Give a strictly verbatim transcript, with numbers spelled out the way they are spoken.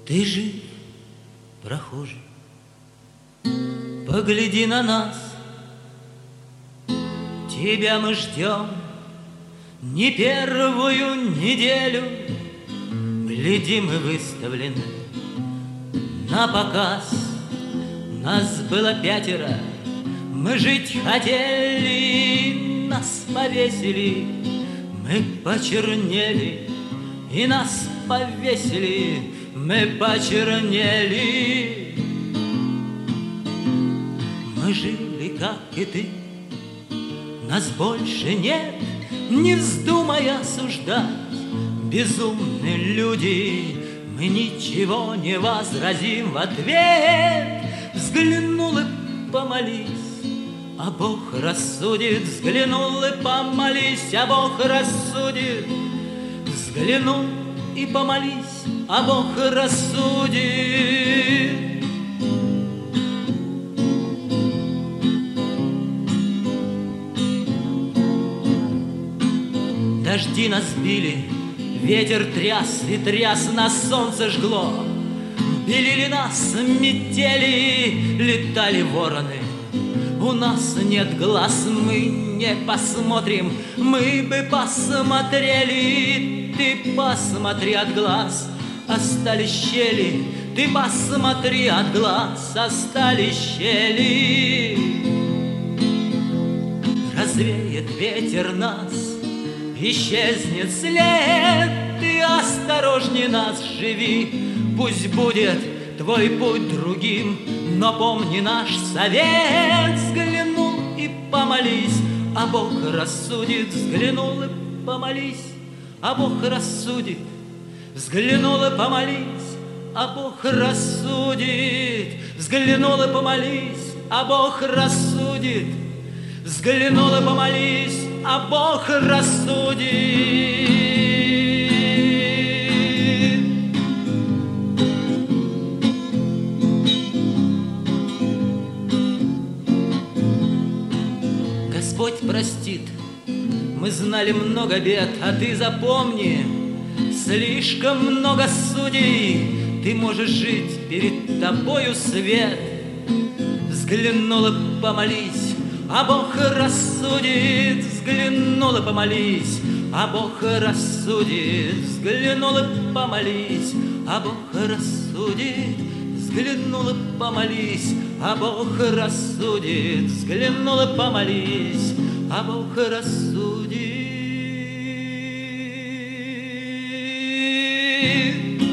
Ты жив, прохожий, погляди на нас. Тебя мы ждем не первую неделю. Глядим, мы выставлены на показ. Нас было пятеро, мы жить хотели, нас повесили, мы почернели, и нас повесили, мы почернели. Мы жили, как и ты, нас больше нет, не вздумай осуждать. Безумные люди, мы ничего не возразим в ответ. Взглянул и помолись, а Бог рассудит. Взглянул и помолись, а Бог рассудит. Взглянул и помолись, а Бог рассудит. Дожди нас били, ветер тряс и тряс, нас солнце жгло. Белили нас метели, летали вороны. У нас нет глаз, мы не посмотрим, мы бы посмотрели. Ты посмотри от глаз, остались щели. Ты посмотри от глаз, остались щели. Развеет ветер нас, исчезнет след. Ты осторожней нас живи, пусть будет твой путь другим, но помни наш совет. Взглянул и помолись, а Бог рассудит. Взглянул и помолись, а Бог рассудит. Взглянул и помолись, а Бог рассудит. Взглянул и помолись, а Бог рассудит. Взглянул и помолись, а Бог рассудит. Господь простит, мы знали много бед, а ты запомни, слишком много судей, ты можешь жить, перед тобою свет. Взглянул и помолись, а Бог рассудит. Взглянул и помолись, а Бог рассудит. Взглянул и помолись, а Бог рассудит. Взглянул и помолись, а Бог рассудит. Взглянул и помолись, а Бог рассудит.